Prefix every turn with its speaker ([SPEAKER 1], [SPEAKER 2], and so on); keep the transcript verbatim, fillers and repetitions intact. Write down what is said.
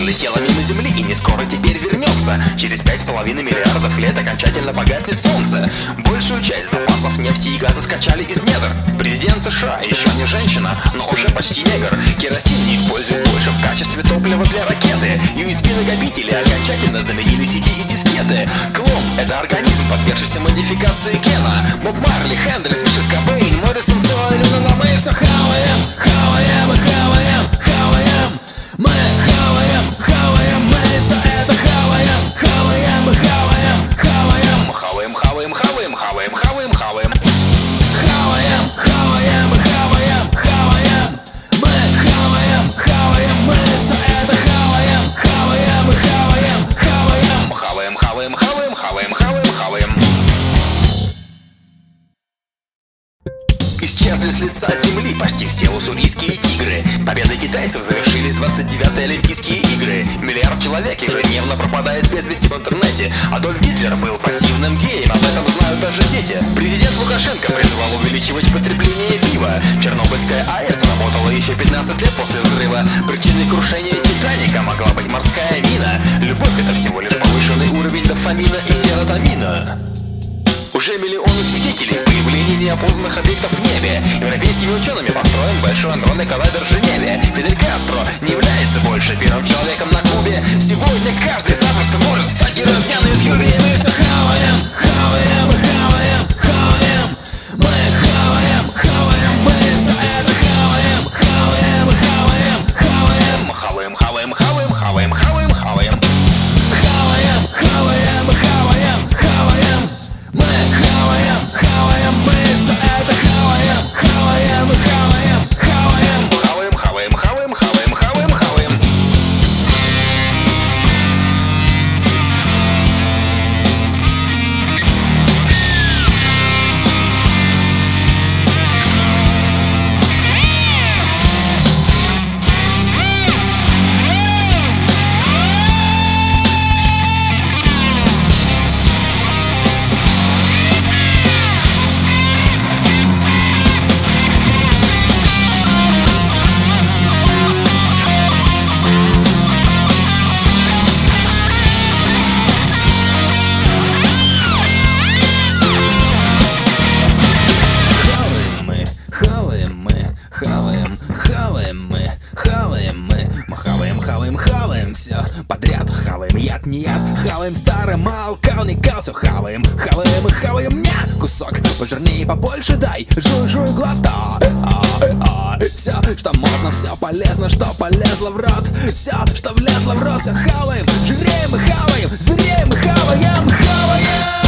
[SPEAKER 1] пролетела мимо Земли и не скоро теперь вернется. Через пять с половиной миллиардов лет окончательно погаснет солнце. Большую часть запасов нефти и газа скачали из недр. Президент США еще не женщина, но уже почти негр. Керосин не используют больше в качестве топлива для ракеты. ю эс би-накопители окончательно заменили си ди и дискеты. Клон — это организм, подвергшийся модификации гена. Боб Марли, Хендрикс, Мишель Кобейн, Моррисон, Цой, Леннон, мы все хаваем, хаваем и хаваем, хаваем. Мы хаваем, хаваем, мы все это хаваем, хаваем и хаваем, хаваем. Мы хаваем, хаваем, хаваем, хаваем, хаваем, хаваем. Хаваем, хаваем и хаваем, хаваем. Мы хаваем, хаваем, мы все это хаваем, хаваем и хаваем, хаваем. Мы хаваем, хаваем, хаваем, хаваем, хаваем, хаваем. Исчезли с лица земли почти все уссурийские тигры. Победой китайцев завершились двадцать девятые Олимпийские игры. Миллиард человек ежедневно пропадает без вести в интернете. Адольф Гитлер был пассивным геем, об этом знают даже дети. Президент Лукашенко призвал увеличивать потребление пива. Чернобыльская АЭС работала еще пятнадцать лет после взрыва. Причиной крушения Титаника могла быть морская мина. Любовь — это всего лишь повышенный уровень дофамина и серотонина. Уже миллионы свидетелей появления неопознанных объектов в небе. Европейскими учеными построен большой адронный коллайдер в Женеве. Фидель Кастро не является больше первым человеком на Кубе. Сегодня каждый запросто может стать героем дня на ютубе. И мы все хаваем, хаваем и хаваем, хаваем. Мы хаваем, хаваем, мы все это хаваем, хаваем и хаваем, хаваем. Мы хаваем, хаваем, хаваем, хаваем, хаваем, хаваем. Хаваем, хаваем и хаваем, хаваем. Мы хаваем, хаваем, мы все это хаваем, хаваем и хаваем, хаваем. Хаваем, хаваем, хаваем, хаваем, хаваем, хаваем. Хаваем, хаваем мы, хаваем мы. Мы хаваем, хаваем, хаваем все подряд. Хаваем яд, не яд, хаваем старый малкал, не кал. Все хаваем, хаваем и хаваем. Мне кусок пожирнее, побольше дай. Жуй, жуй, глотай. А, а, все, что можно, все полезно, что полезло в рот. Все, что влезло в рот, все хаваем. Жиреем и хаваем, звереем и хаваем, хаваем.